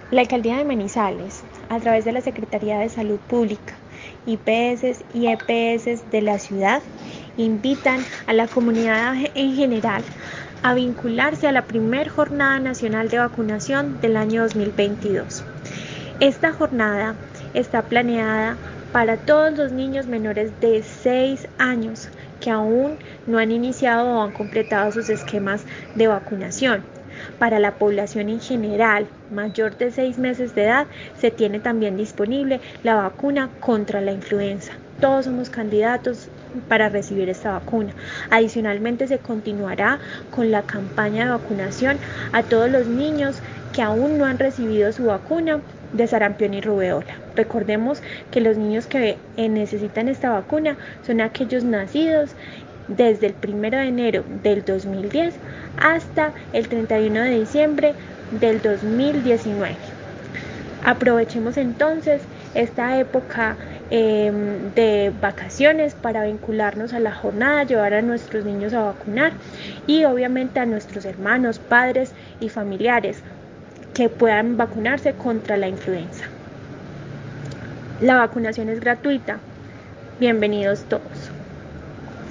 La Alcaldía de Manizales, a través de la Secretaría de Salud Pública, IPS y EPS de la ciudad, invitan a la comunidad en general a vincularse a la primera Jornada Nacional de Vacunación del año 2022. Esta jornada está planeada para todos los niños menores de 6 años que aún no han iniciado o han completado sus esquemas de vacunación. Para la población en general mayor de 6 meses de edad se tiene también disponible la vacuna contra la influenza. Todos somos candidatos para recibir esta vacuna. Adicionalmente se continuará con la campaña de vacunación a todos los niños que aún no han recibido su vacuna de sarampión y rubeola. Recordemos que los niños que necesitan esta vacuna son aquellos nacidos desde el 1 de enero del 2010 hasta el 31 de diciembre del 2019. Aprovechemos entonces esta época de vacaciones para vincularnos a la jornada, llevar a nuestros niños a vacunar y obviamente a nuestros hermanos, padres y familiares que puedan vacunarse contra la influenza. La vacunación es gratuita. Bienvenidos todos.